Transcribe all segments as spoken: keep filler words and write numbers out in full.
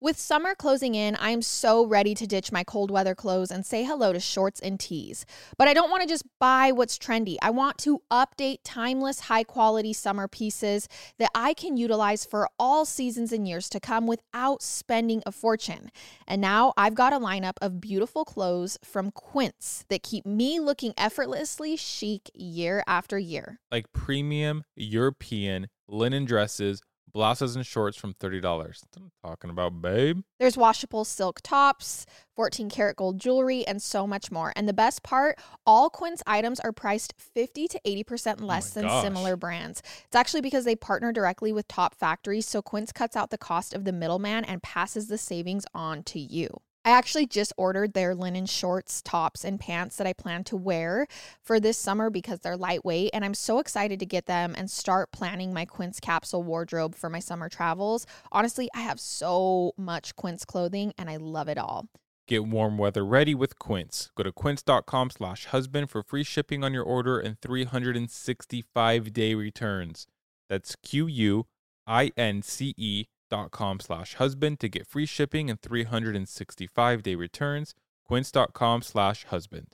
With summer closing in, I'm so ready to ditch my cold weather clothes and say hello to shorts and tees. But I don't want to just buy what's trendy. I want to update timeless, high-quality summer pieces that I can utilize for all seasons and years to come without spending a fortune. And now I've got a lineup of beautiful clothes from Quince that keep me looking effortlessly chic year after year. Like premium European linen dresses, blouses and shorts from thirty dollars. That's what I'm talking about, babe. There's washable silk tops, fourteen karat gold jewelry, and so much more. And the best part, all Quince items are priced fifty to eighty percent less oh than gosh. similar brands. It's actually because they partner directly with top factories, so Quince cuts out the cost of the middleman and passes the savings on to you. I actually just ordered their linen shorts, tops, and pants that I plan to wear for this summer because they're lightweight, and I'm so excited to get them and start planning my Quince capsule wardrobe for my summer travels. Honestly, I have so much Quince clothing, and I love it all. Get warm weather ready with Quince. Go to quince.com slash husband for free shipping on your order and three hundred sixty-five day returns. That's Q-U-I-N-C-E dot com slash husband to get free shipping and three hundred sixty-five day returns. Quince.com slash husband.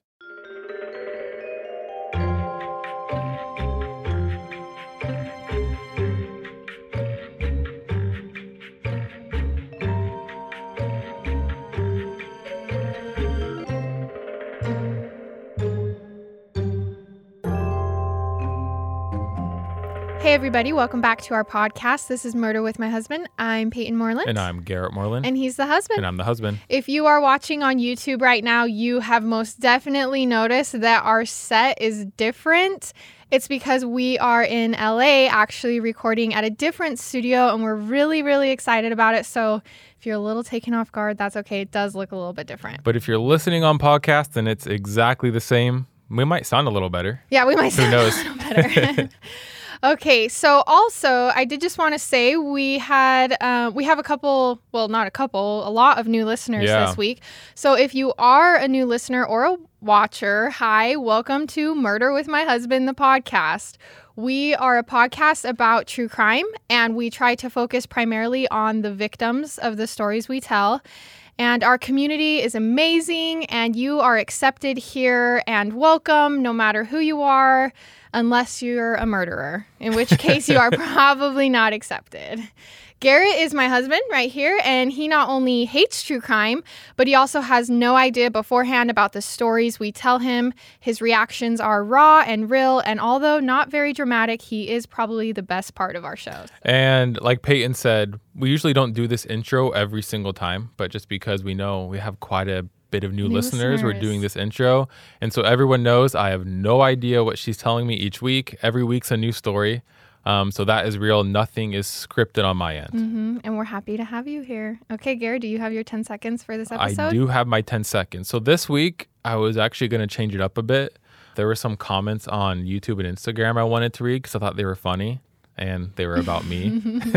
Hey everybody, welcome back to our podcast. This is Murder with My Husband. I'm Peyton Moreland. And I'm Garrett Moreland. And he's the husband. And I'm the husband. If you are watching on YouTube right now, you have most definitely noticed that our set is different. It's because we are in L A actually recording at a different studio, and we're really, really excited about it. So if you're a little taken off guard, that's okay. It does look a little bit different. But if you're listening on podcast and it's exactly the same, we might sound a little better. Yeah, we might Who sound knows? a little better. Okay, so also, I did just want to say we had, uh, we have a couple, well, not a couple, a lot of new listeners Yeah. this week. So if you are a new listener or a watcher, hi, welcome to Murder with My Husband, the podcast. We are a podcast about true crime, and we try to focus primarily on the victims of the stories we tell. And our community is amazing, and you are accepted here and welcome no matter who you are, unless you're a murderer, in which case you are probably not accepted. Garrett is my husband right here, and he not only hates true crime, but he also has no idea beforehand about the stories we tell him. His reactions are raw and real, and although not very dramatic, he is probably the best part of our show. And like Peyton said, we usually don't do this intro every single time, but just because we know we have quite a bit of new, New listeners, we're listeners. doing this intro. And so everyone knows I have no idea what she's telling me each week. Every week's a new story. Um, so that is real. Nothing is scripted on my end. Mm-hmm. And we're happy to have you here. Okay, Garrett, do you have your ten seconds for this episode? I do have my ten seconds. So this week, I was actually going to change it up a bit. There were some comments on YouTube and Instagram I wanted to read because I thought they were funny and they were about me.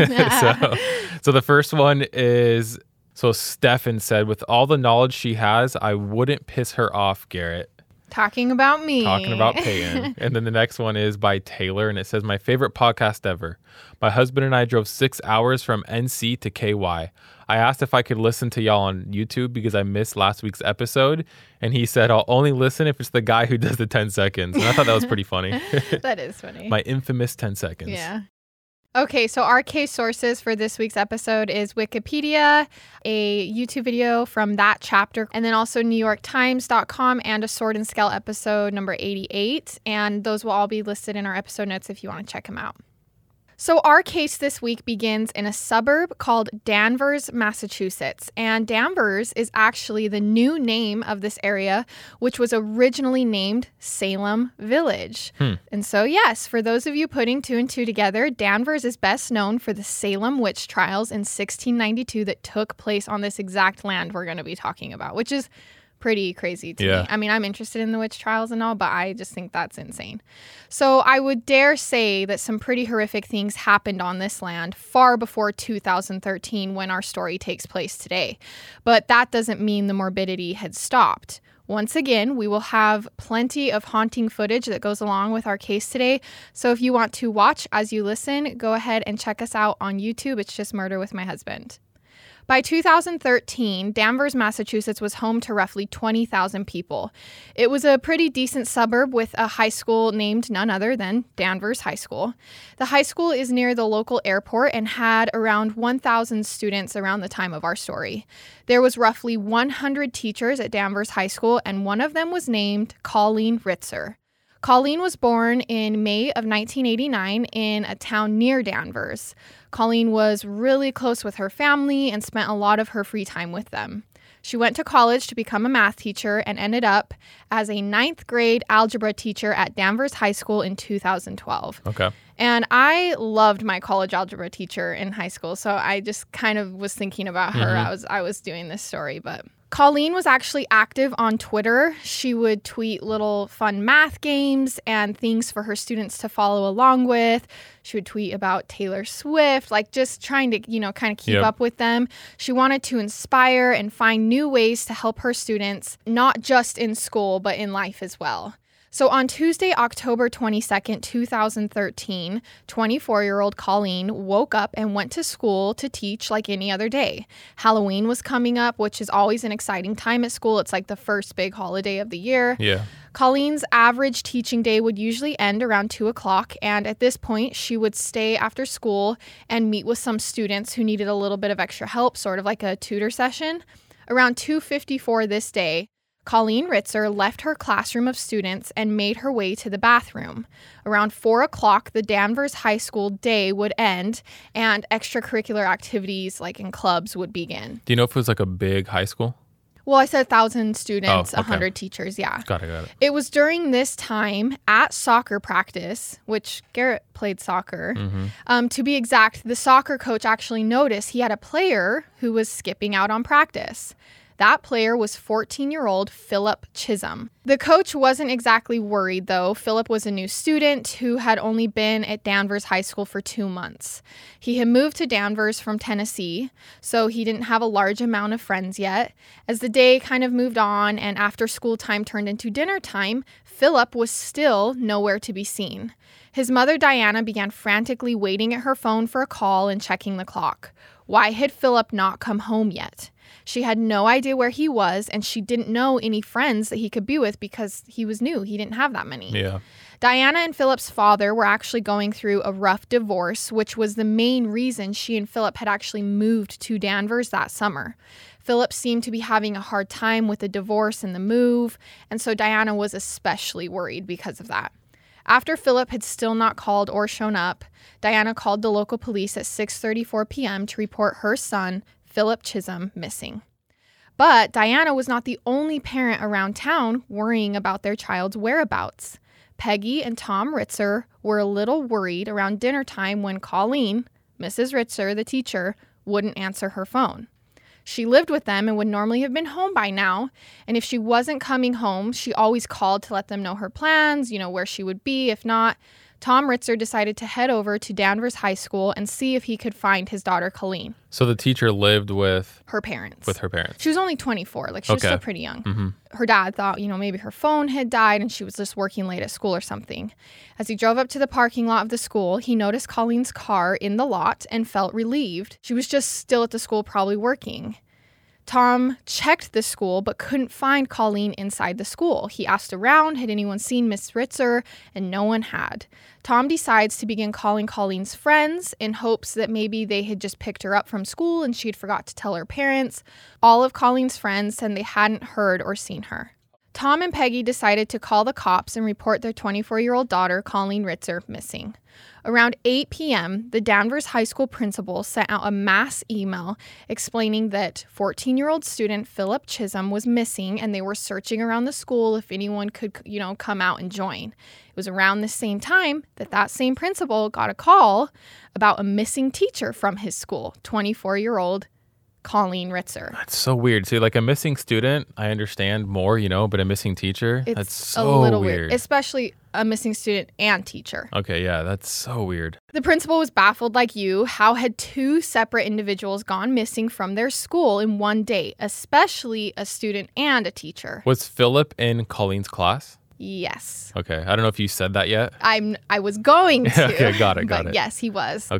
so, so the first one is, so Stefan said, with all the knowledge she has, I wouldn't piss her off, Garrett. Talking about me. Talking about Peyton. And then the next one is by Taylor, and it says, my favorite podcast ever. My husband and I drove six hours from N C to K Y. I asked if I could listen to y'all on YouTube because I missed last week's episode, and he said, I'll only listen if it's the guy who does the ten seconds. And I thought that was pretty funny. That is funny. My infamous ten seconds. Yeah. Okay, so our case sources for this week's episode is Wikipedia, a YouTube video from that chapter, and then also New York Times dot com and a Sword and Scale episode number eighty-eight. And those will all be listed in our episode notes if you want to check them out. So our case this week begins in a suburb called Danvers, Massachusetts. And Danvers is actually the new name of this area, which was originally named Salem Village. Hmm. And so, yes, for those of you putting two and two together, Danvers is best known for the Salem witch trials in sixteen ninety-two that took place on this exact land we're going to be talking about, which is pretty crazy to Yeah. me. I mean, I'm interested in the witch trials and all, but I just think that's insane. So I would dare say that some pretty horrific things happened on this land far before two thousand thirteen when our story takes place today. But that doesn't mean the morbidity had stopped. Once again, we will have plenty of haunting footage that goes along with our case today. So if you want to watch as you listen, go ahead and check us out on YouTube. It's just Murder with My Husband. By two thousand thirteen, Danvers, Massachusetts was home to roughly twenty thousand people. It was a pretty decent suburb with a high school named none other than Danvers High School. The high school is near the local airport and had around one thousand students around the time of our story. There was roughly one hundred teachers at Danvers High School, and one of them was named Colleen Ritzer. Colleen was born in May of nineteen eighty-nine in a town near Danvers. Colleen was really close with her family and spent a lot of her free time with them. She went to college to become a math teacher and ended up as a ninth grade algebra teacher at Danvers High School in two thousand twelve. Okay. And I loved my college algebra teacher in high school, so I just kind of was thinking about her. Mm-hmm. I was I was doing this story, but Colleen was actually active on Twitter. She would tweet little fun math games and things for her students to follow along with. She would tweet about Taylor Swift, like just trying to, you know, kind of keep Yep. up with them. She wanted to inspire and find new ways to help her students, not just in school, but in life as well. So on Tuesday, October twenty-second, two thousand thirteen, twenty-four-year-old Colleen woke up and went to school to teach like any other day. Halloween was coming up, which is always an exciting time at school. It's like the first big holiday of the year. Yeah. Colleen's average teaching day would usually end around two o'clock, and at this point, she would stay after school and meet with some students who needed a little bit of extra help, sort of like a tutor session. Around two fifty-four this day, Colleen Ritzer left her classroom of students and made her way to the bathroom. Around four o'clock, the Danvers High School day would end, and extracurricular activities like in clubs would begin. Do you know if it was like a big high school? Well, I said one thousand students, Oh, okay. one hundred teachers, yeah. Got it, got it. It was during this time at soccer practice, which Garrett played soccer. Mm-hmm. Um, to be exact, the soccer coach actually noticed he had a player who was skipping out on practice. That player was fourteen-year-old Philip Chisholm. The coach wasn't exactly worried, though. Philip was a new student who had only been at Danvers High School for two months. He had moved to Danvers from Tennessee, so he didn't have a large amount of friends yet. As the day kind of moved on and after school time turned into dinner time, Philip was still nowhere to be seen. His mother, Diana, began frantically waiting at her phone for a call and checking the clock. Why had Philip not come home yet? She had no idea where he was, and she didn't know any friends that he could be with because he was new. He didn't have that many. Yeah. Diana and Philip's father were actually going through a rough divorce, which was the main reason she and Philip had actually moved to Danvers that summer. Philip seemed to be having a hard time with the divorce and the move, and so Diana was especially worried because of that. After Philip had still not called or shown up, Diana called the local police at six thirty-four p.m. to report her son, Philip Chisholm, missing. But Diana was not the only parent around town worrying about their child's whereabouts. Peggy and Tom Ritzer were a little worried around dinner time when Colleen, Missus Ritzer, the teacher, wouldn't answer her phone. She lived with them and would normally have been home by now, and if she wasn't coming home, she always called to let them know her plans, you know, where she would be. If not, Tom Ritzer decided to head over to Danvers High School and see if he could find his daughter Colleen. So the teacher lived with Her parents. with her parents. She was only twenty-four. Like, she was Okay. still pretty young. Mm-hmm. Her dad thought, you know, maybe her phone had died and she was just working late at school or something. As he drove up to the parking lot of the school, he noticed Colleen's car in the lot and felt relieved. She was just still at the school, probably working. Tom checked the school but couldn't find Colleen inside the school. He asked around, had anyone seen Miss Ritzer, and no one had. Tom decides to begin calling Colleen's friends in hopes that maybe they had just picked her up from school and she'd forgot to tell her parents. All of Colleen's friends said they hadn't heard or seen her. Tom and Peggy decided to call the cops and report their twenty-four-year-old daughter, Colleen Ritzer, missing. Around eight p.m., the Danvers High School principal sent out a mass email explaining that fourteen-year-old student Philip Chisholm was missing and they were searching around the school if anyone could, you know, come out and join. It was around the same time that that same principal got a call about a missing teacher from his school, twenty-four-year-old Colleen Ritzer. That's so weird. See, like a missing student, I understand more, you know, but a missing teacher, It's that's so a little weird. weird, especially a missing student and teacher. Okay, yeah, that's so weird. The principal was baffled like you. How had two separate individuals gone missing from their school in one day, especially a student and a teacher? Was Philip in Colleen's class? Yes. Okay, I don't know if you said that yet. I'm I was going to. Okay, got it, got but it. yes, he was. Okay.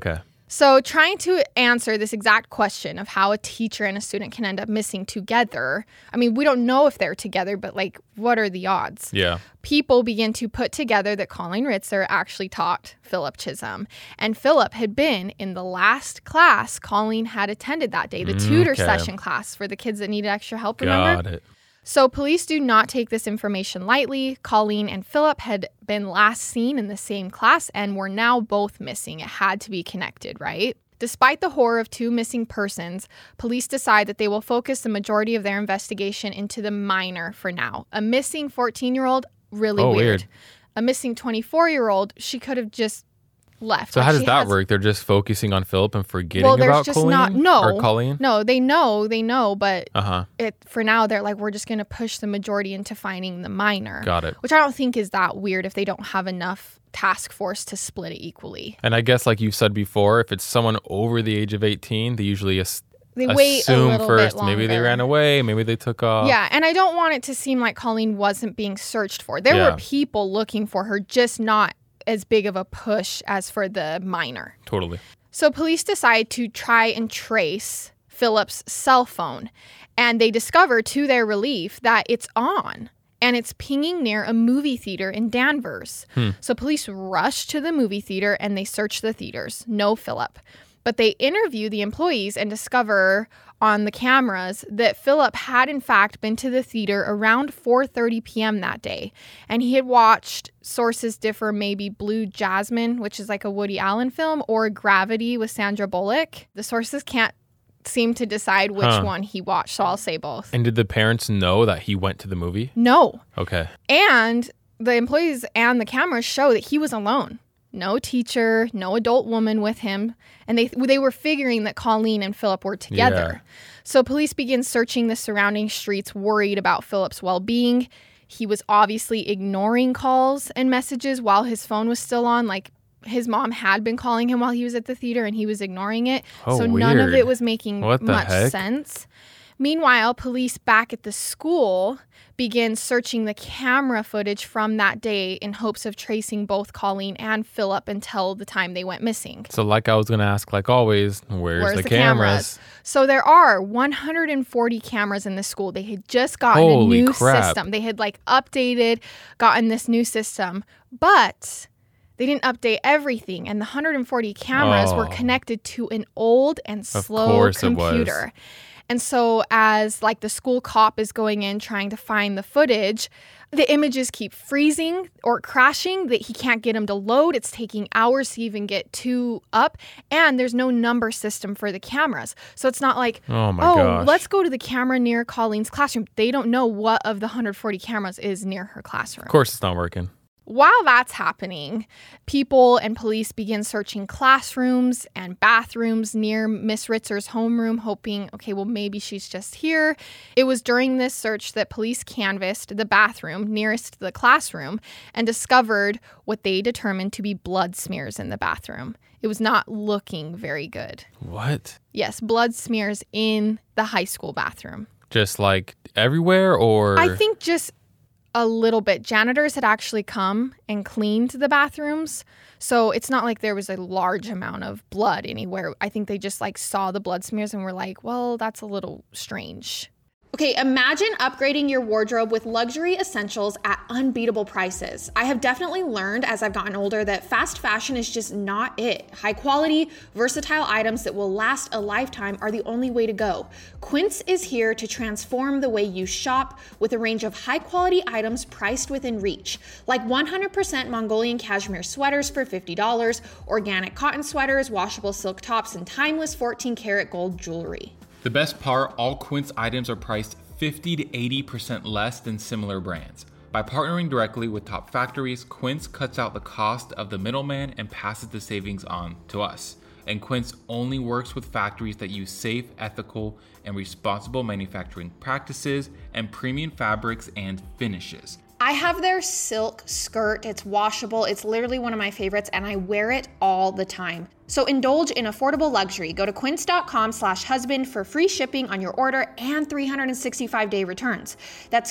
So trying to answer this exact question of how a teacher and a student can end up missing together, I mean, we don't know if they're together, but like, what are the odds? Yeah. People begin to put together that Colleen Ritzer actually taught Philip Chisholm. And Philip had been in the last class Colleen had attended that day, the tutor Okay. session class for the kids that needed extra help, remember? Got it. So police do not take this information lightly. Colleen and Philip had been last seen in the same class and were now both missing. It had to be connected, right? Despite the horror of two missing persons, police decide that they will focus the majority of their investigation into the minor for now. A missing fourteen-year-old, really Oh, weird. weird. A missing twenty-four-year-old, she could have just left. So Like, how does she that has- work? They're just focusing on Philip and forgetting Well, there's about just Colleen? not- no. Or Colleen? No, they know, they know, but Uh-huh. it for now they're like, we're just going to push the majority into finding the minor. Got it. Which I don't think is that weird if they don't have enough task force to split it equally. And I guess like you said before, if it's someone over the age of eighteen, they usually as- They wait a assume little first bit longer. maybe they ran away, maybe they took off. Yeah, and I don't want it to seem like Colleen wasn't being searched for. There Yeah. were people looking for her, just not as big of a push as for the minor. Totally. So police decide to try and trace Philip's cell phone, and they discover to their relief that it's on and it's pinging near a movie theater in Danvers. Hmm. So police rush to the movie theater and they search the theaters. No Philip. But they interview the employees and discover on the cameras that Philip had in fact been to the theater around four thirty p.m. that day. And he had watched, sources differ, maybe Blue Jasmine, which is like a Woody Allen film, or Gravity with Sandra Bullock. The sources can't seem to decide which Huh. one he watched, so I'll say both. And did the parents know that he went to the movie? No. Okay. And the employees and the cameras show that he was alone. No teacher, no adult woman with him. And they they were figuring that Colleen and Philip were together. Yeah. So police begin searching the surrounding streets, worried about Philip's well-being. He was obviously ignoring calls and messages while his phone was still on. Like, his mom had been calling him while he was at the theater and he was ignoring it. Oh, so none of weird. it was making What the much heck? sense. Meanwhile, police back at the school begin searching the camera footage from that day in hopes of tracing both Colleen and Philip until the time they went missing. So like I was going to ask, like always, where's, Where's the, the cameras? So there are one hundred forty cameras in the school. They had just gotten Holy a new crap. system. They had like updated, gotten this new system, but they didn't update everything. And the one hundred forty cameras were Oh. connected to an old and slow course it was. computer. And so as like the school cop is going in trying to find the footage, the images keep freezing or crashing, that he can't get them to load. It's taking hours to even get two up. And there's no number system for the cameras. So it's not like, Oh my oh, gosh. let's go to the camera near Colleen's classroom. They don't know what of the one hundred forty cameras is near her classroom. Of course it's not working. While that's happening, people and police begin searching classrooms and bathrooms near Miss Ritzer's homeroom, hoping, okay, well, maybe she's just here. It was during this search that police canvassed the bathroom nearest to the classroom and discovered what they determined to be blood smears in the bathroom. It was not looking very good. What? Yes, blood smears in the high school bathroom. Just like everywhere or? I think just a little bit. Janitors had actually come and cleaned the bathrooms. So it's not like there was a large amount of blood anywhere. I think they just like saw the blood smears and were like, well, that's a little strange. Okay, imagine upgrading your wardrobe with luxury essentials at unbeatable prices. I have definitely learned as I've gotten older that fast fashion is just not it. High quality, versatile items that will last a lifetime are the only way to go. Quince is here to transform the way you shop with a range of high quality items priced within reach. Like one hundred percent Mongolian cashmere sweaters for fifty dollars, organic cotton sweaters, washable silk tops, and timeless fourteen karat gold jewelry. The best part, all Quince items are priced fifty to eighty percent less than similar brands. By partnering directly with top factories, Quince cuts out the cost of the middleman and passes the savings on to us. And Quince only works with factories that use safe, ethical, and responsible manufacturing practices and premium fabrics and finishes. I have their silk skirt. It's washable. It's literally one of my favorites, and I wear it all the time. So indulge in affordable luxury. Go to quince.com slash husband for free shipping on your order and three hundred sixty-five day returns. That's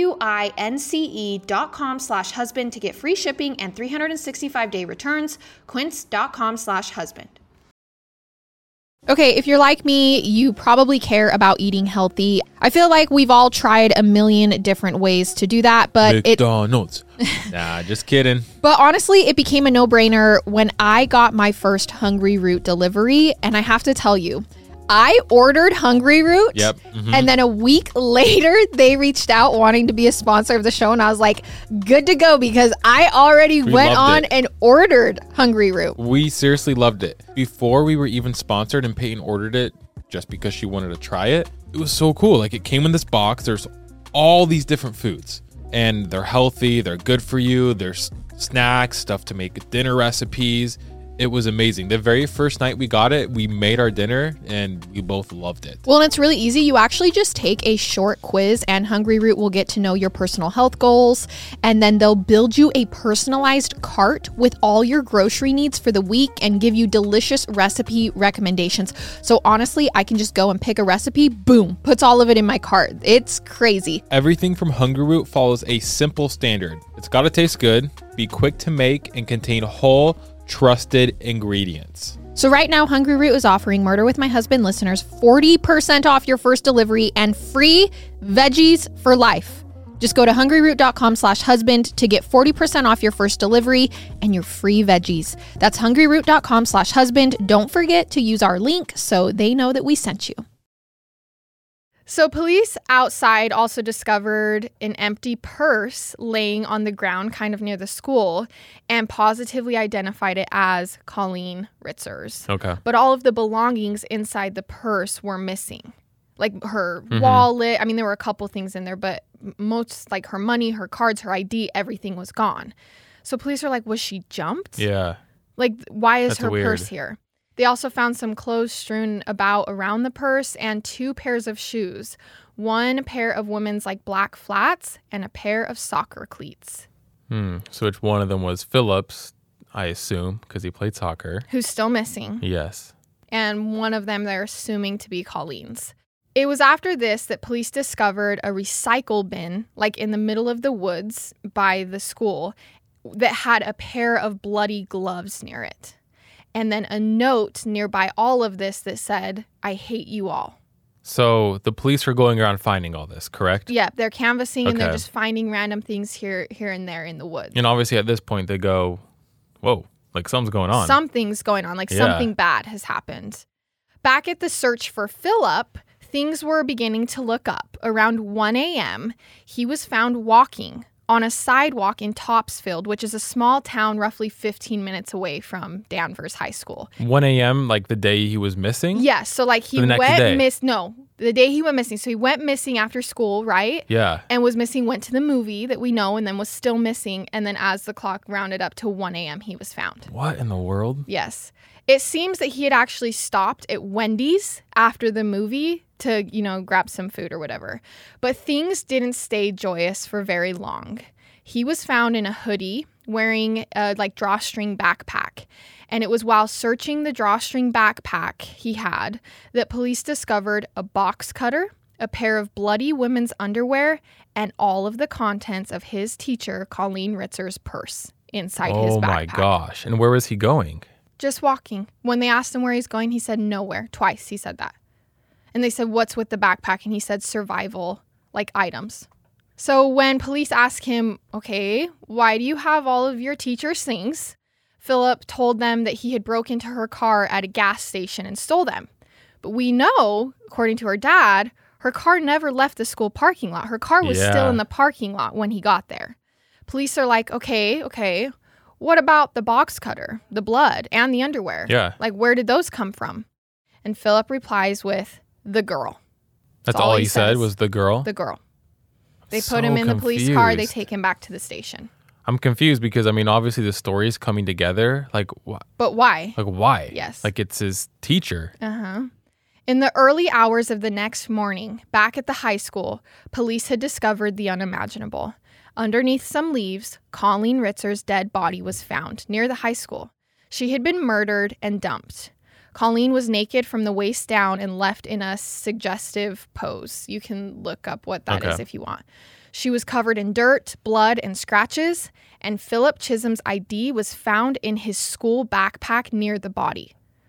Q-U-I-N-C-E dot com slash husband to get free shipping and three hundred sixty-five day returns. Quince.com slash husband. Okay, if you're like me, you probably care about eating healthy. I feel like we've all tried a million different ways to do that, but McDonald's. it Nah, just kidding. But honestly, it became a no-brainer when I got my first Hungry Root delivery, and I have to tell you, I ordered Hungry Root, Yep. Mm-hmm. and then a week later, they reached out wanting to be a sponsor of the show, and I was like, good to go, because I already We went loved on it. and ordered Hungry Root. We seriously loved it. Before we were even sponsored and Peyton ordered it just because she wanted to try it, it was so cool. Like, it came in this box. There's all these different foods, and they're healthy. They're good for you. There's snacks, stuff to make dinner recipes. It was amazing. The very first night we got it, we made our dinner and we both loved it. Well, and it's really easy. You actually just take a short quiz, and Hungry Root will get to know your personal health goals, and then they'll build you a personalized cart with all your grocery needs for the week and give you delicious recipe recommendations. So honestly, I can just go and pick a recipe, boom, puts all of it in my cart. It's crazy. Everything from Hungry Root follows a simple standard. It's got to taste good, be quick to make, and contain whole, trusted ingredients. So right now, Hungry Root is offering Murder with My Husband listeners forty percent off your first delivery and free veggies for life. Just go to hungryroot.com slash husband to get forty percent off your first delivery and your free veggies. That's hungryroot.com slash husband. Don't forget to use our link so they know that we sent you. So police outside also discovered an empty purse laying on the ground kind of near the school and positively identified it as Colleen Ritzer's. Okay. But all of the belongings inside the purse were missing. Like her Mm-hmm. wallet. I mean, there were a couple things in there, but most, like her money, her cards, her I D, everything was gone. So police are like, was she jumped? Yeah. Like, why is That's her weird. purse here? They also found some clothes strewn about around the purse and two pairs of shoes. One pair of women's like black flats and a pair of soccer cleats. Hmm. So which one of them was Phillips, I assume, because he played soccer. Who's still missing. Yes. And one of them they're assuming to be Colleen's. It was after this that police discovered a recycle bin, like in the middle of the woods by the school, that had a pair of bloody gloves near it. And then a note nearby all of this that said, "I hate you all." So the police were going around finding all this, correct? Yeah, they're canvassing and they're Okay. just finding random things here here and there in the woods. And obviously at this point they go, whoa, like something's going on. Something's going on, like Yeah. something bad has happened. Back at the search for Philip, things were beginning to look up. Around one a.m., he was found walking on a sidewalk in Topsfield, which is a small town roughly fifteen minutes away from Danvers High School. one a.m., like the day he was missing? Yes, so like he The next went day. miss no, the day he went missing. So he went missing after school, right? Yeah. And was missing, went to the movie that we know, and then was still missing. And then as the clock rounded up to one a.m., he was found. What in the world? Yes. It seems that he had actually stopped at Wendy's after the movie to, you know, grab some food or whatever. But things didn't stay joyous for very long. He was found in a hoodie wearing a like drawstring backpack. And it was while searching the drawstring backpack he had that police discovered a box cutter, a pair of bloody women's underwear, and all of the contents of his teacher, Colleen Ritzer's purse inside his Oh backpack. my gosh. And where was he going? Just walking. When they asked him where he's going, he said nowhere. Twice he said that. And they said, what's with the backpack? And he said survival, like items. So when police asked him, okay, why do you have all of your teacher's things? Philip told them that he had broke into her car at a gas station and stole them. But we know, according to her dad, her car never left the school parking lot. Her car was Yeah. still in the parking lot when he got there. Police are like, okay, okay. What about the box cutter, the blood, and the underwear? Yeah. Like, where did those come from? And Philip replies with, the girl. That's all, he said says. was the girl? The girl. They So put him in the police car. They confused. take him back to the station. I'm confused because, I mean, obviously the story's coming together. Like, wh- But why? like why? Yes. Like, it's his teacher. Uh-huh. In the early hours of the next morning, back at the high school, police had discovered the unimaginable. Underneath some leaves, Colleen Ritzer's dead body was found near the high school. She had been murdered and dumped. Colleen was naked from the waist down and left in a suggestive pose. You can look up what that is Okay. if you want. She was covered in dirt, blood, and scratches, and Philip Chisholm's I D was found in his school backpack near the body.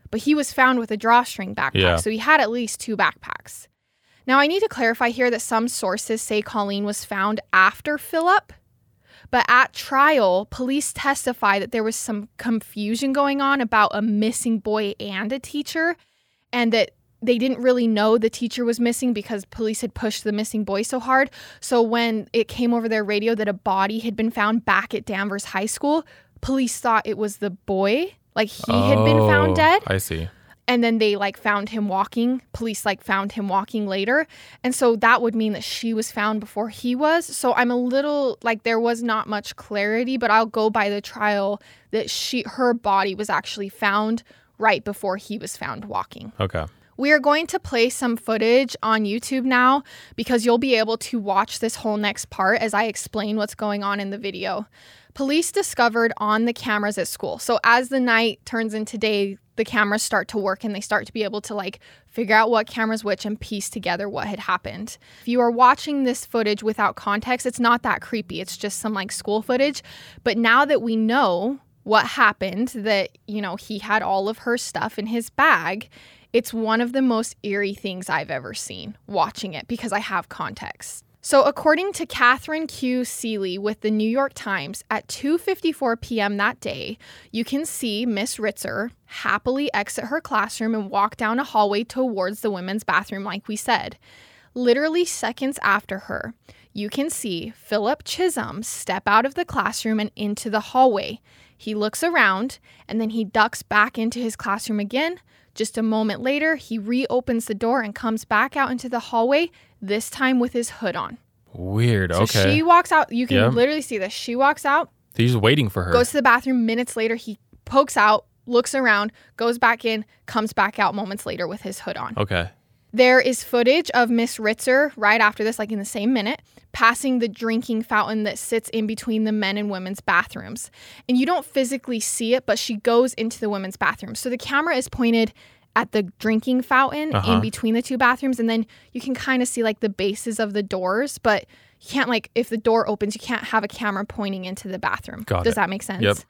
but he was found with a drawstring backpack. Yeah. So he had at least two backpacks. Now, I need to clarify here that some sources say Colleen was found after Phillip, but at trial, police testify that there was some confusion going on about a missing boy and a teacher, and that they didn't really know the teacher was missing because police had pushed the missing boy so hard. So when it came over their radio that a body had been found back at Danvers High School, police thought it was the boy, like he oh, had been found dead. I see. And then they like found him walking. Police like found him walking later. And so that would mean that she was found before he was. So I'm a little like there was not much clarity, but I'll go by the trial that she her body was actually found right before he was found walking. Okay. We are going to play some footage on YouTube now because you'll be able to watch this whole next part as I explain what's going on in the video. Police discovered on the cameras at school. So as the night turns into day, the cameras start to work and they start to be able to like figure out what camera's which and piece together what had happened. If you are watching this footage without context, it's not that creepy. It's just some like school footage. But now that we know what happened, that, you know, he had all of her stuff in his bag, it's one of the most eerie things I've ever seen watching it because I have context. So according to Catherine Q. Seeley with the New York Times, at two fifty-four p.m. that day, you can see Miss Ritzer happily exit her classroom and walk down a hallway towards the women's bathroom like we said. Literally seconds after her, you can see Phillip Chisholm step out of the classroom and into the hallway. He looks around and then he ducks back into his classroom again. Just a moment later, he reopens the door and comes back out into the hallway, this time with his hood on. Weird. So Okay. she walks out. You can Yeah. literally see this. She walks out, He's waiting for her. goes to the bathroom. Minutes later, he pokes out, looks around, goes back in, comes back out moments later with his hood on. Okay. There is footage of Miss Ritzer right after this, like in the same minute, passing the drinking fountain that sits in between the men and women's bathrooms. And you don't physically see it, but she goes into the women's bathroom. So the camera is pointed at the drinking fountain Uh-huh. in between the two bathrooms. And then you can kind of see like the bases of the doors, but you can't like, if the door opens, you can't have a camera pointing into the bathroom. Got Does it. that make sense? Yep.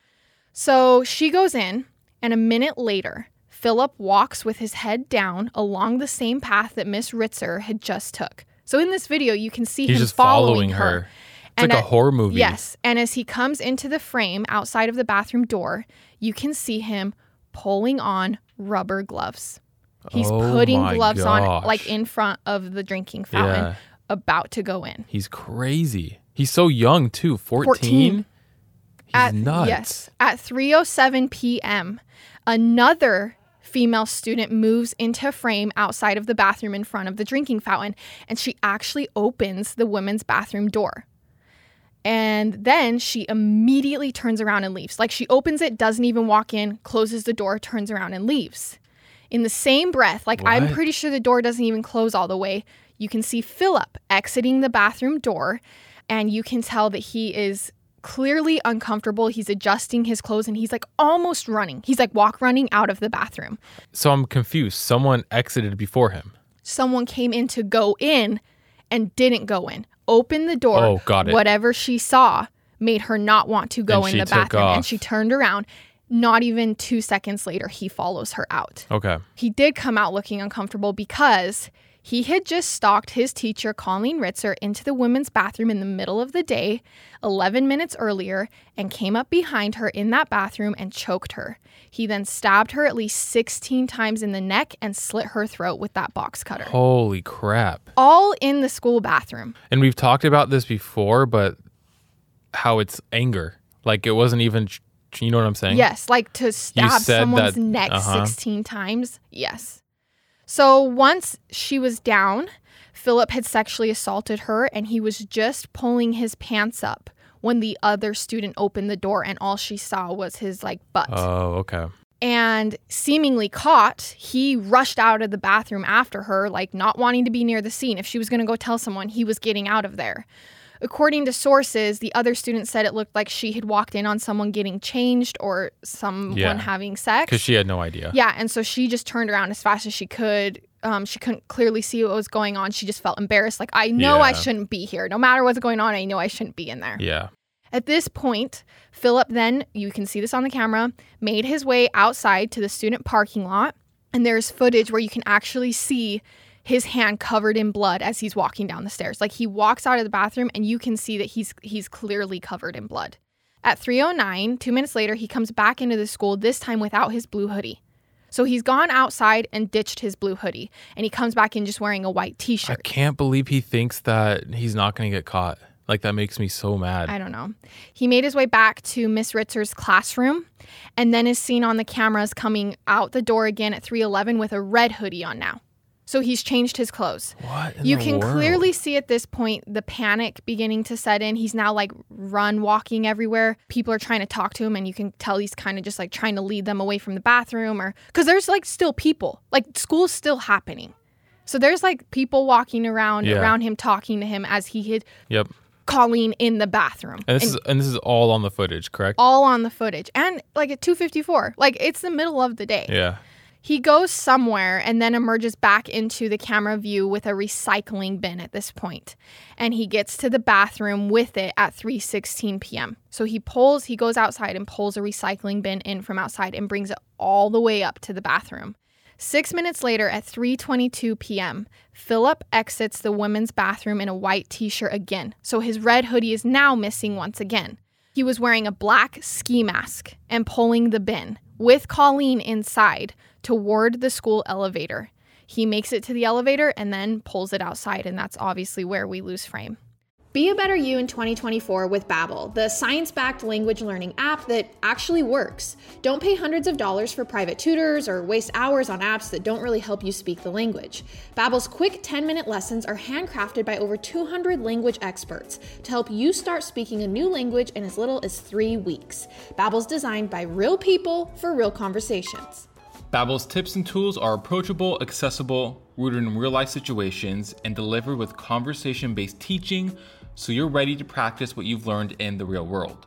So she goes in, and a minute later, Phillip walks with his head down along the same path that Miss Ritzer had just took. So in this video, you can see He's him just following, following her. her. It's And like a at- horror movie. Yes. And as he comes into the frame outside of the bathroom door, you can see him pulling on rubber gloves. He's Oh putting my gloves on gosh. like in front of the drinking fountain, Yeah. about to go in. He's crazy. He's so young too. fourteen? fourteen. He's At, nuts. Yes. At three oh seven p.m., another female student moves into frame outside of the bathroom in front of the drinking fountain, and she actually opens the women's bathroom door. And then she immediately turns around and leaves. Like she opens it, doesn't even walk in, closes the door, turns around and leaves. In the same breath, like I'm What? pretty sure the door doesn't even close all the way, you can see Phillip exiting the bathroom door, and you can tell that he is clearly uncomfortable. He's adjusting his clothes and he's like almost running. He's like walk running out of the bathroom. So I'm confused. Someone exited before him. Someone came in to go in and didn't go in. Opened the door. Oh, got it. Whatever she saw made her not want to go And in she the took bathroom. And off. she turned around. Not even two seconds later, he follows her out. Okay. He did come out looking uncomfortable because he had just stalked his teacher, Colleen Ritzer, into the women's bathroom in the middle of the day, eleven minutes earlier, and came up behind her in that bathroom and choked her. He then stabbed her at least sixteen times in the neck and slit her throat with that box cutter. Holy crap. All in the school bathroom. And we've talked about this before, but how it's anger. Like it wasn't even, you know what I'm saying? Yes, like to stab said someone's that- neck uh-huh. sixteen times. Yes. So once she was down, Phillip had sexually assaulted her, and he was just pulling his pants up when the other student opened the door, and all she saw was his like butt. Oh, okay. And seemingly caught, he rushed out of the bathroom after her, like not wanting to be near the scene. If she was going to go tell someone, he was getting out of there. According to sources, the other student said it looked like she had walked in on someone getting changed or someone Yeah. having sex. Because she had no idea. Yeah, and so she just turned around as fast as she could. Um, she couldn't clearly see what was going on. She just felt embarrassed. Like, I know I Yeah. shouldn't be here. No matter what's going on, I know I shouldn't be in there. Yeah. At this point, Philip then, you can see this on the camera, made his way outside to the student parking lot. And there's footage where you can actually see his hand covered in blood as he's walking down the stairs. Like he walks out of the bathroom and you can see that he's he's clearly covered in blood. At three oh nine, two minutes later, he comes back into the school, this time without his blue hoodie. So he's gone outside and ditched his blue hoodie. And he comes back in just wearing a white t-shirt. I can't believe he thinks that he's not going to get caught. Like, that makes me so mad. I don't know. He made his way back to Miss Ritzer's classroom and then is seen on the cameras coming out the door again at three eleven with a red hoodie on now. So he's changed his clothes. What in You the can world? clearly see at this point the panic beginning to set in. He's now like run walking everywhere. People are trying to talk to him and you can tell he's kind of just like trying to lead them away from the bathroom or because there's like still people. Like school's still happening. So there's like people walking around Yeah. around him talking to him as he hid Yep. Colleen in the bathroom. And this And is and this is all on the footage, correct? all on the footage. And like at two fifty-four, like it's the middle of the day. Yeah. He goes somewhere and then emerges back into the camera view with a recycling bin at this point. And he gets to the bathroom with it at three sixteen p.m. So he pulls, he goes outside and pulls a recycling bin in from outside and brings it all the way up to the bathroom. Six minutes later at three twenty-two p.m., Philip exits the women's bathroom in a white t-shirt again. So his red hoodie is now missing once again. He was wearing a black ski mask and pulling the bin with Colleen inside toward the school elevator. He makes it to the elevator and then pulls it outside, and that's obviously where we lose frame. Be a better you in twenty twenty-four with Babbel, the science-backed language learning app that actually works. Don't pay hundreds of dollars for private tutors or waste hours on apps that don't really help you speak the language. Babbel's quick ten-minute lessons are handcrafted by over two hundred language experts to help you start speaking a new language in as little as three weeks. Babbel's designed by real people for real conversations. Babbel's tips and tools are approachable, accessible, rooted in real-life situations, and delivered with conversation-based teaching, so you're ready to practice what you've learned in the real world.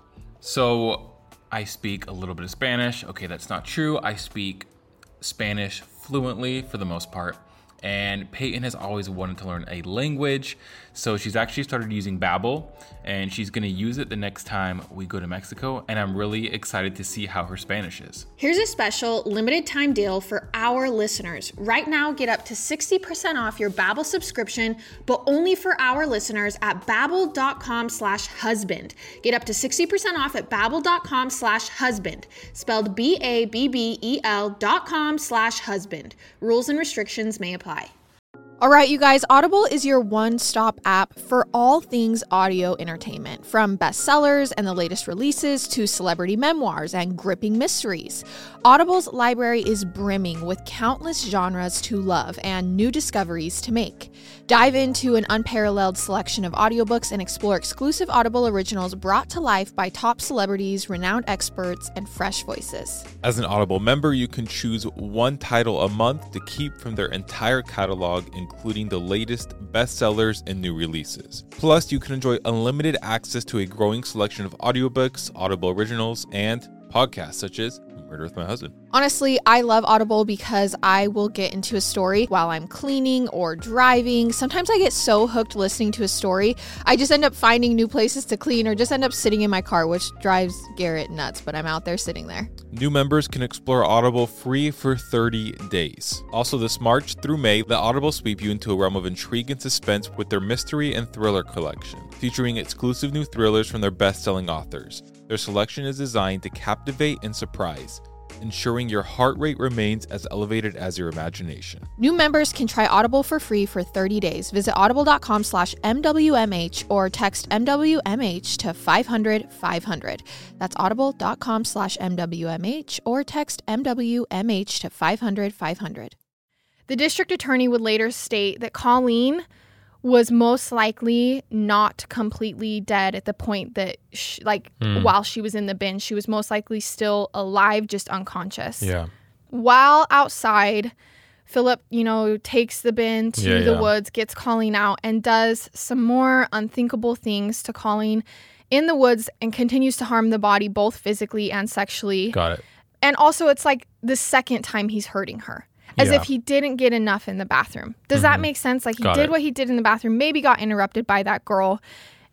So I speak a little bit of Spanish. Okay, that's not true. I speak Spanish fluently for the most part. And Peyton has always wanted to learn a language, so she's actually started using Babbel, and she's gonna use it the next time we go to Mexico, and I'm really excited to see how her Spanish is. Here's a special limited time deal for our listeners. Right now, get up to sixty percent off your Babbel subscription, but only for our listeners at babbel.com slash husband. Get up to sixty percent off at babbel.com slash husband, spelled B A B B E L dot com slash husband. Rules and restrictions may apply. All right, you guys, Audible is your one-stop app for all things audio entertainment, from bestsellers and the latest releases to celebrity memoirs and gripping mysteries. Audible's library is brimming with countless genres to love and new discoveries to make. Dive into an unparalleled selection of audiobooks and explore exclusive Audible originals brought to life by top celebrities, renowned experts, and fresh voices. As an Audible member, you can choose one title a month to keep from their entire catalog, including the latest bestsellers and new releases. Plus, you can enjoy unlimited access to a growing selection of audiobooks, Audible originals, and podcasts such as Murder with My Husband. Honestly, I love Audible because I will get into a story while I'm cleaning or driving. Sometimes I get so hooked listening to a story, I just end up finding new places to clean or just end up sitting in my car, which drives Garrett nuts, but I'm out there sitting there. New members can explore Audible free for thirty days. Also, this March through May, let Audible sweep you into a realm of intrigue and suspense with their mystery and thriller collection, featuring exclusive new thrillers from their best-selling authors. Their selection is designed to captivate and surprise, ensuring your heart rate remains as elevated as your imagination. New members can try Audible for free for thirty days. Visit audible.com slash MWMH or text M W M H to five hundred five hundred. That's audible.com slash MWMH or text M W M H to five hundred five hundred. The district attorney would later state that Colleen was most likely not completely dead at the point that, she, like, Mm. while she was in the bin. She was most likely still alive, just unconscious. Yeah. While outside, Philip, you know, takes the bin to Yeah, the yeah. woods, gets Colleen out, and does some more unthinkable things to Colleen in the woods and continues to harm the body both physically and sexually. Got it. And also, it's like the second time he's hurting her. As Yeah. if he didn't get enough in the bathroom. Does that Mhm. make sense? Like he Got did it. what he did in the bathroom, maybe got interrupted by that girl,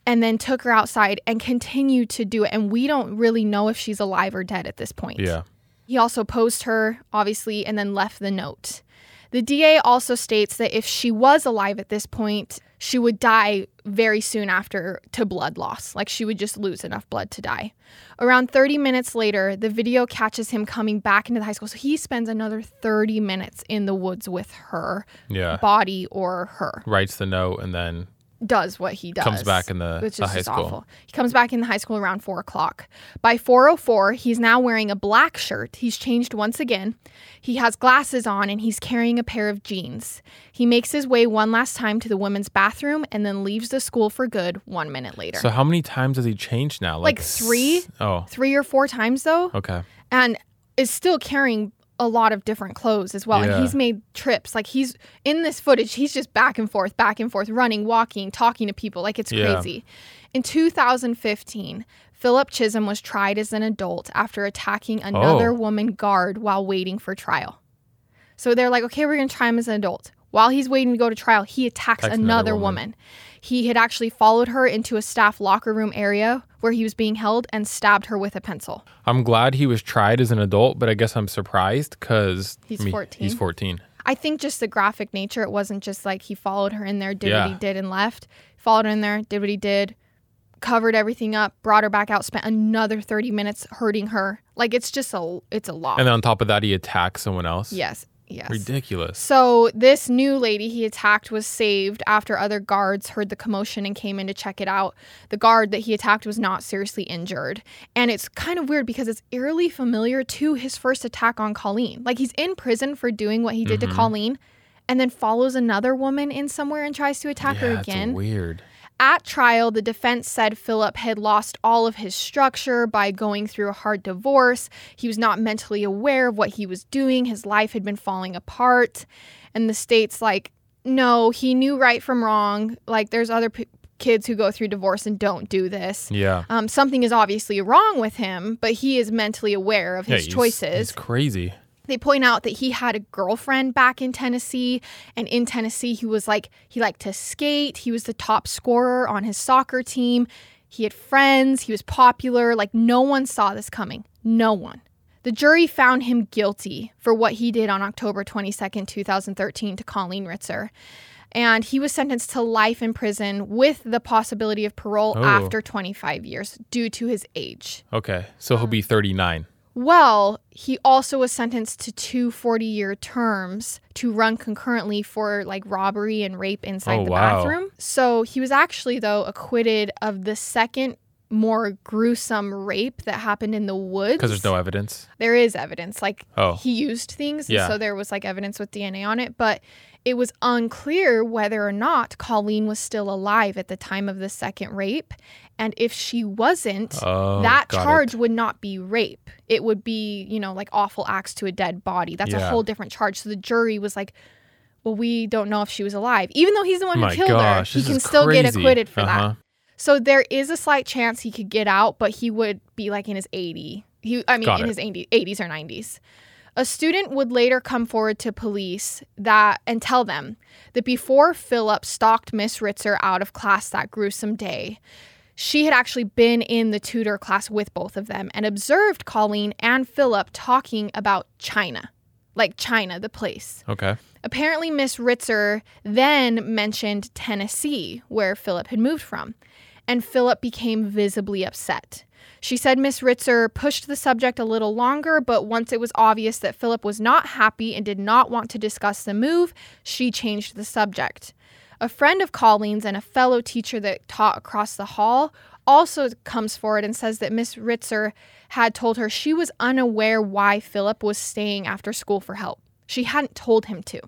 and then took her outside and continued to do it. And we don't really know if she's alive or dead at this point. Yeah. He also posed her, obviously, and then left the note. The D A also states that if she was alive at this point, she would die very soon after to blood loss. Like she would just lose enough blood to die. Around thirty minutes later, the video catches him coming back into the high school. So he spends another thirty minutes in the woods with her Yeah. body or her. Writes the note and then Does what he does. comes back in the, which the is high just school. awful. He comes back in the high school around four o'clock. By four oh four, he's now wearing a black shirt. He's changed once again. He has glasses on and he's carrying a pair of jeans. He makes his way one last time to the women's bathroom and then leaves the school for good one minute later. So how many times has he changed now? Like three? s- Oh, Three or four times though. okay. And is still carrying a lot of different clothes as well. Yeah. And he's made trips. Like he's in this footage, he's just back and forth, back and forth, running, walking, talking to people. Like it's Yeah. crazy. In two thousand fifteen, Philip Chisholm was tried as an adult after attacking another Oh. woman guard while waiting for trial. So they're like, okay, we're going to try him as an adult. While he's waiting to go to trial, he attacks Attacks another another woman. woman. He had actually followed her into a staff locker room area where he was being held and stabbed her with a pencil. I'm glad he was tried as an adult, but I guess I'm surprised because He's fourteen. He's fourteen. I think just the graphic nature, it wasn't just like he followed her in there, did Yeah. what he did and left. Followed her in there, did what he did, covered everything up, brought her back out, spent another thirty minutes hurting her. Like it's just a, it's a lot. And then on top of that, he attacked someone else. Yes, yes. Ridiculous. So this new lady he attacked was saved after other guards heard the commotion and came in to check it out. The guard that he attacked was not seriously injured. And it's kind of weird because it's eerily familiar to his first attack on Colleen. Like he's in prison for doing what he did Mm-hmm. to Colleen and then follows another woman in somewhere and tries to attack her Yeah, again. it's weird. At trial, the defense said Philip had lost all of his structure by going through a hard divorce. He was not mentally aware of what he was doing. His life had been falling apart. And the state's like, no, he knew right from wrong. Like, there's other p- kids who go through divorce and don't do this. Yeah. Um, something is obviously wrong with him, but he is mentally aware of Yeah, his he's- choices. He's crazy. They point out that he had a girlfriend back in Tennessee, and in Tennessee he was like, he liked to skate. He was the top scorer on his soccer team. He had friends. He was popular. Like no one saw this coming. No one. The jury found him guilty for what he did on October twenty-second, twenty thirteen to Colleen Ritzer. And he was sentenced to life in prison with the possibility of parole Oh. after twenty-five years due to his age. Okay. So he'll be thirty-nine. Well, he also was sentenced to two forty-year terms to run concurrently for like robbery and rape inside Oh, the wow. bathroom. So he was actually, though, acquitted of the second more gruesome rape that happened in the woods. Because there's no evidence. There is evidence. Like Oh. he used things. Yeah. And so there was like evidence with D N A on it. But it was unclear whether or not Colleen was still alive at the time of the second rape. And if she wasn't, Oh, that got charge it. would not be rape. It would be, you know, like awful acts to a dead body. That's a Yeah. whole different charge. So the jury was like, well, we don't know if she was alive. Even though he's the one My who killed gosh, her, he this can is still get crazy. acquitted for Uh-huh. that. So there is a slight chance he could get out, but he would be like in his eighties. He, I mean, Got in it. his eighties, eighties or nineties. A student would later come forward to police that and tell them that before Philip stalked Miss Ritzer out of class that gruesome day, she had actually been in the tutor class with both of them and observed Colleen and Philip talking about China, like China, the place. Okay. Apparently, Miss Ritzer then mentioned Tennessee, where Philip had moved from, and Philip became visibly upset. She said Miss Ritzer pushed the subject a little longer, but once it was obvious that Philip was not happy and did not want to discuss the move, she changed the subject. A friend of Colleen's and a fellow teacher that taught across the hall also comes forward and says that Miss Ritzer had told her she was unaware why Philip was staying after school for help. She hadn't told him to.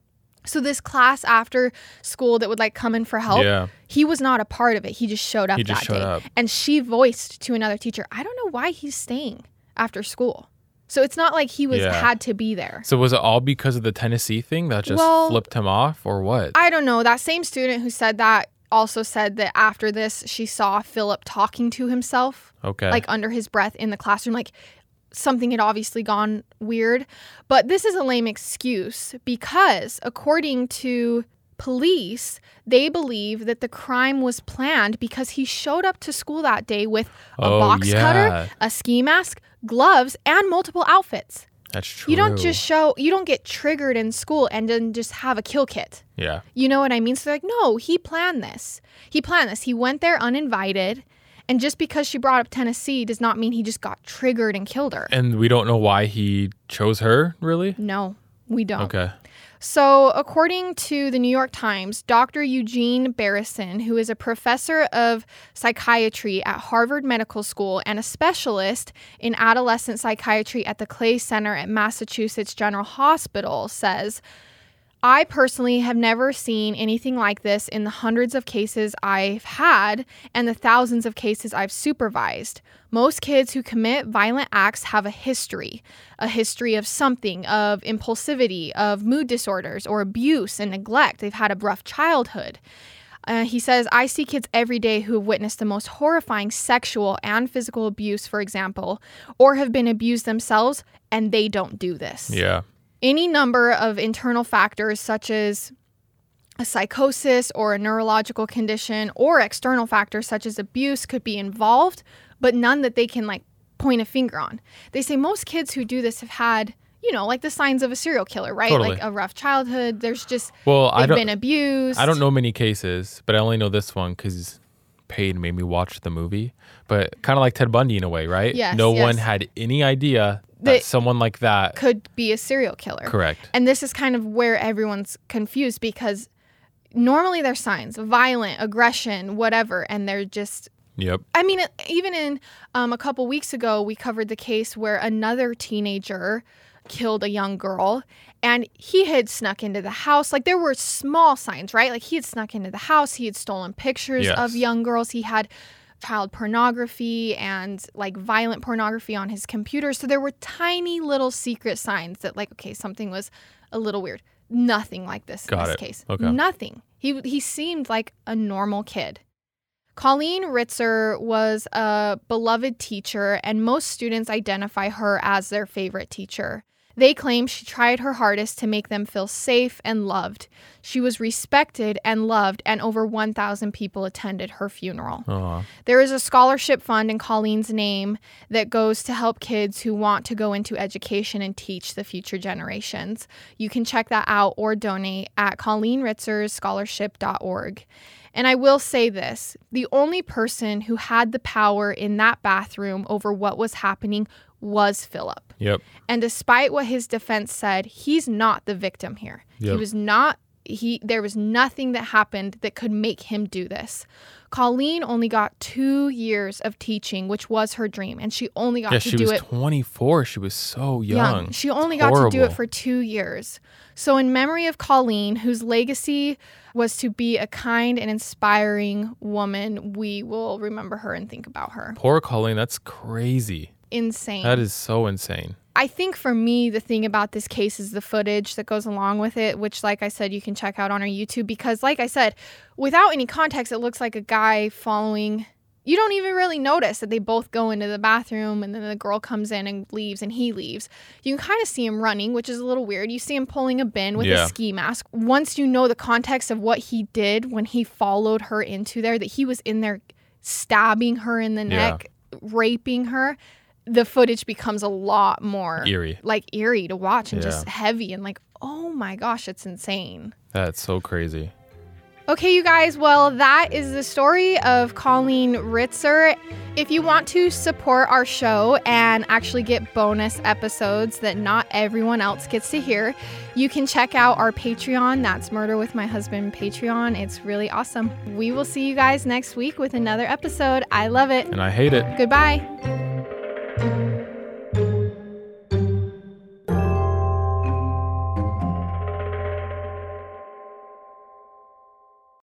So this class after school that would like come in for help, Yeah. he was not a part of it. He just showed up He just that showed day. up. And she voiced to another teacher, I don't know why he's staying after school. So it's not like he was Yeah. had to be there. So was it all because of the Tennessee thing that just Well, flipped him off or what? I don't know. That same student who said that also said that after this, she saw Philip talking to himself, okay. like under his breath in the classroom. Like something had obviously gone weird. But this is a lame excuse because according to Police, they believe that the crime was planned because he showed up to school that day with a Oh, box yeah. cutter, a ski mask, gloves, and multiple outfits. That's true. You don't just show, you don't get triggered in school and then just have a kill kit. Yeah. You know what I mean? So they're like, no, he planned this. He planned this. He went there uninvited. And just because she brought up Tennessee does not mean he just got triggered and killed her. And we don't know why he chose her, really? No, we don't. Okay. So, according to the New York Times, Doctor Eugene Barrison, who is a professor of psychiatry at Harvard Medical School and a specialist in adolescent psychiatry at the Clay Center at Massachusetts General Hospital, says, I personally have never seen anything like this in the hundreds of cases I've had and the thousands of cases I've supervised. Most kids who commit violent acts have a history, a history of something, of impulsivity, of mood disorders, or abuse and neglect. They've had a rough childhood. Uh, he says, I see kids every day who have witnessed the most horrifying sexual and physical abuse, for example, or have been abused themselves, and they don't do this. Yeah. Any number of internal factors such as a psychosis or a neurological condition or external factors such as abuse could be involved, but none that they can like point a finger on. They say most kids who do this have had, you know, like the signs of a serial killer, right? Totally. Like a rough childhood. There's just, Well, I they've don't been abused. I don't know many cases, but I only know this one because Paige made me watch the movie. But kind of like Ted Bundy in a way, right? Yes, No yes. one had any idea that That someone like that. Could be a serial killer. Correct. And this is kind of where everyone's confused because normally they're signs, violent, aggression, whatever, and they're just Yep. I mean, even in um, a couple weeks ago, we covered the case where another teenager killed a young girl and he had snuck into the house. Like there were small signs, right? Like he had snuck into the house. He had stolen pictures Yes. of young girls. He had child pornography and like violent pornography on his computer. So there were tiny little secret signs that like, okay, something was a little weird. Nothing like this Got in this it. case. Okay. Nothing. He he seemed like a normal kid. Colleen Ritzer was a beloved teacher, and most students identify her as their favorite teacher. They claim she tried her hardest to make them feel safe and loved. She was respected and loved, and over one thousand people attended her funeral. Aw. There is a scholarship fund in Colleen's name that goes to help kids who want to go into education and teach the future generations. You can check that out or donate at colleen ritzers scholarship dot org. And I will say this, the only person who had the power in that bathroom over what was happening was Philip. Yep. And despite what his defense said, he's not the victim here. He Yep. was not, he. there was nothing that happened that could make him do this. Colleen only got two years of teaching, which was her dream. And she only got Yeah, to she do was it twenty-four. She was so young. She only got to do it Horrible. for two years. So in memory of Colleen, whose legacy was to be a kind and inspiring woman, we will remember her and think about her. Poor Colleen. That's crazy. Insane. That is so insane. I think for me, the thing about this case is the footage that goes along with it, which, like I said, you can check out on our YouTube. Because, like I said, without any context, it looks like a guy following. You don't even really notice that they both go into the bathroom and then the girl comes in and leaves and he leaves. You can kind of see him running, which is a little weird. You see him pulling a bin with Yeah. a ski mask. Once you know the context of what he did when he followed her into there, that he was in there stabbing her in the Yeah. neck, raping her, the footage becomes a lot more Eerie. like eerie to watch and just Yeah. heavy and like, oh my gosh, it's insane. That's so crazy. Okay, you guys, well, that is the story of Colleen Ritzer. If you want to support our show and actually get bonus episodes that not everyone else gets to hear, you can check out our Patreon. That's Murder with My Husband Patreon. It's really awesome. We will see you guys next week with another episode. I love it. And I hate it. Goodbye.